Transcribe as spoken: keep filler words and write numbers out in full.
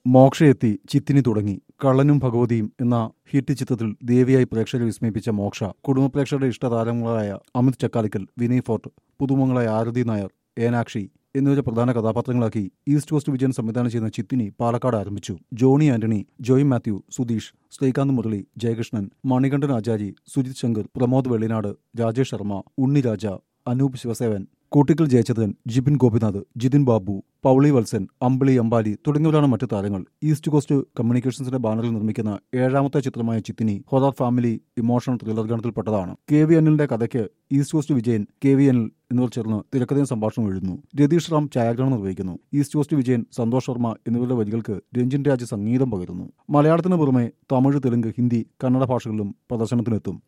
മോക്ഷയെത്തി ചിത്തിനി തുടങ്ങി കള്ളനും ഭഗവതിയും എന്ന ഹിറ്റ് ചിത്രത്തിൽ ദേവിയായി പ്രേക്ഷകരെ വിസ്മയിപ്പിച്ച മോക്ഷ കുടുംബ പ്രേക്ഷകരുടെ ഇഷ്ടതാരങ്ങളായ അമിത് ചക്കാലിക്കൽ, വിനയ് ഫോർട്ട്, പുതുമുഖങ്ങളായ ആരതി നായർ, ഏനാക്ഷി എന്നിവരെ പ്രധാന കഥാപാത്രങ്ങളാക്കി ഈസ്റ്റ് കോസ്റ്റ് വിജയൻ സംവിധാനം ചെയ്യുന്ന ചിത്തിനി പാലക്കാട് ആരംഭിച്ചു. ജോണി ആന്റണി, ജോയ് മാത്യു, സുധീഷ്, ശ്രീകാന്ത് മുരളി, ജയകൃഷ്ണൻ, മണികണ്ഠൻ ആചാരി, സുജിത് ശങ്കർ, പ്രമോദ് വെള്ളിനാട്, രാജേഷ് ശർമ്മ, ഉണ്ണി രാജ, അനൂപ് ശിവസേവൻ, കൂട്ടിക്കൽ ജയചന്ദ്രൻ, ജിബിൻ ഗോപിനാഥ്, ജിതിൻ ബാബു, പൗളി വത്സൻ, അമ്പിളി അമ്പാലി തുടങ്ങിയവരാണ് മറ്റു താരങ്ങൾ. ഈസ്റ്റ് കോസ്റ്റ് കമ്മ്യൂണിക്കേഷൻസിന്റെ ബാനറിൽ നിർമ്മിക്കുന്ന ഏഴാമത്തെ ചിത്രമായ Chithini horror family emotional thriller ഗണത്തിൽപ്പെട്ടതാണ്. കെ വി അനിലിന്റെ കഥയ്ക്ക് East Coast Vijayan, K V Anil എന്നിവർ ചേർന്ന് തിരക്കഥയും സംഭാഷണം എഴുതുന്നു. രതീഷ് റാം ഛായാഗ്രഹണം നിർവഹിക്കുന്നു. ഈസ്റ്റ് കോസ്റ്റ് വിജയൻ, സന്തോഷ് ശർമ്മ എന്നിവരുടെ വരികൾക്ക് രഞ്ജിൻ രാജ് സംഗീതം പകരുന്നു. മലയാളത്തിന് പുറമെ തമിഴ്, തെലുങ്ക്, ഹിന്ദി, കന്നഡ ഭാഷകളിലും പ്രദർശനത്തിനെത്തും.